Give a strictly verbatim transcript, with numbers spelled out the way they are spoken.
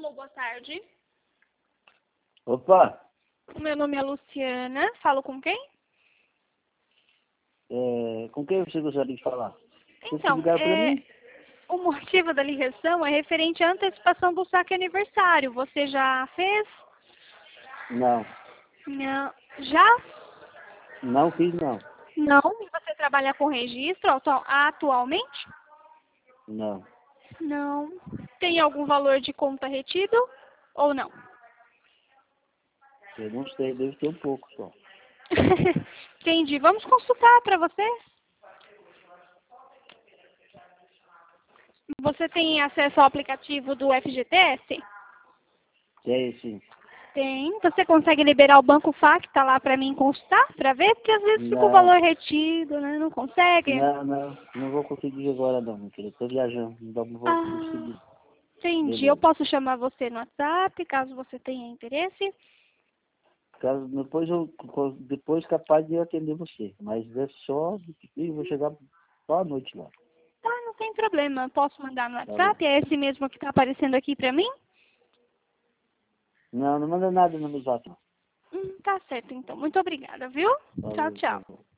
Alô, boa tarde. Opa, O meu nome é Luciana. Falo com quem? é, com quem você gostaria de falar? Vocês Então, ligaram para é, mim? o motivo da ligação é referente à antecipação do saque aniversário. Você já fez? Não, Não. Já? não fiz não. Não. E você trabalha com registro atu- atualmente? Não, Não. Tem algum valor de conta retido ou não? eu não sei, deve ter um pouco só. Entendi. Vamos consultar para você. Você tem acesso ao aplicativo do F G T S? Tem sim. Tem. Você consegue liberar o banco F A Q, tá lá para mim consultar, para ver? Porque às vezes fica o Não, valor retido, né? Não consegue. não, não, não vou conseguir agora não, meu filho. Eu tô viajando, não dá- não vou Ah, conseguir. entendi. Eu Beleza. posso chamar você no WhatsApp, caso você tenha interesse. Caso, depois eu, depois capaz de eu atender você, mas é só, eu vou chegar só à noite lá. Tá, não tem problema. Posso mandar no Tá bom. WhatsApp? É esse mesmo que tá aparecendo aqui para mim? Não, não manda nada no meu zap não. Hum, tá certo, então. Muito obrigada, viu? Tchau, Valeu, tá tchau. bom.